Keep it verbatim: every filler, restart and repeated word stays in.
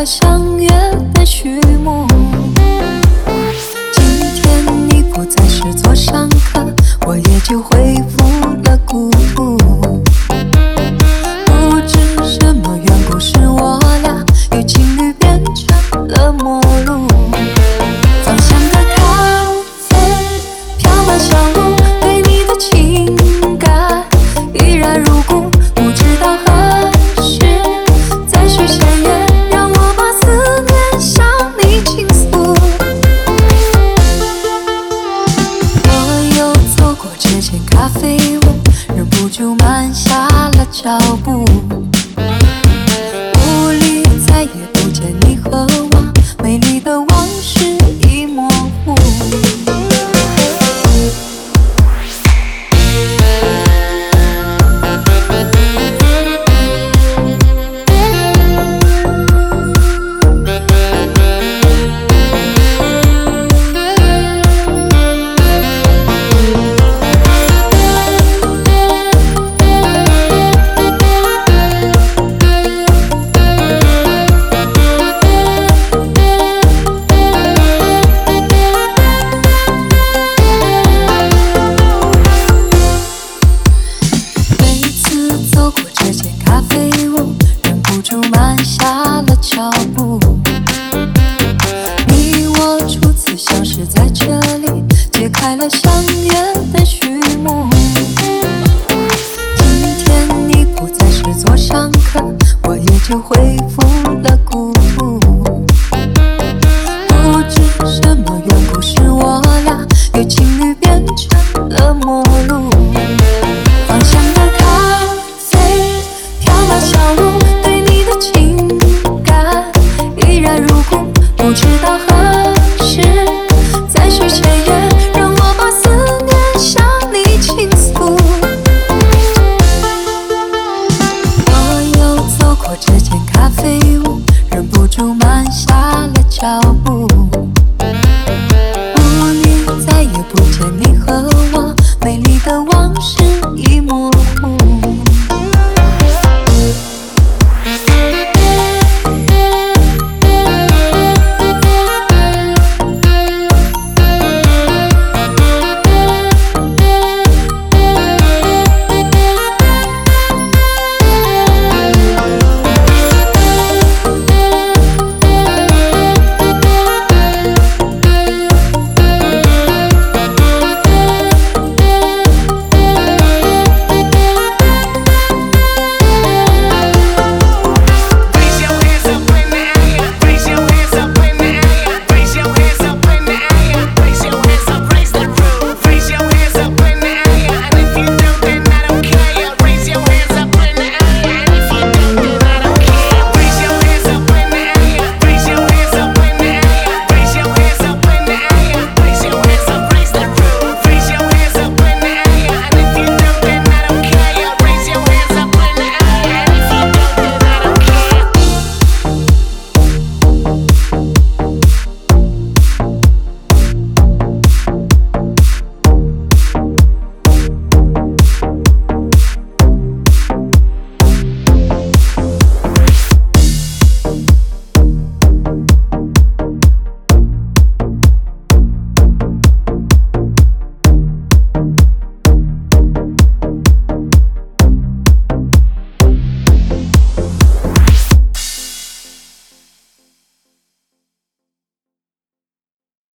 了相约的序幕。今天你不再是座上客，我也就恢复了孤独。不知什么缘故，是我俩由情侣变成了陌路。芳香的咖啡飘满小路，对你的情感依然如故。不知道何时再续前缘，让我把思念向你倾诉。我又走过这间咖啡屋，忍不住慢下了脚步。雾里再也不见你和我，美丽的往事已模糊。慢下了脚步，你我初次相识在这里，揭开了相约的序幕。今天你不再是座上客，我也就恢复了孤独。不知什么缘故，是我俩由情侣变成了陌路。芳香的咖啡飘满小路，对你的情感依然如故。不知道何时再续前缘。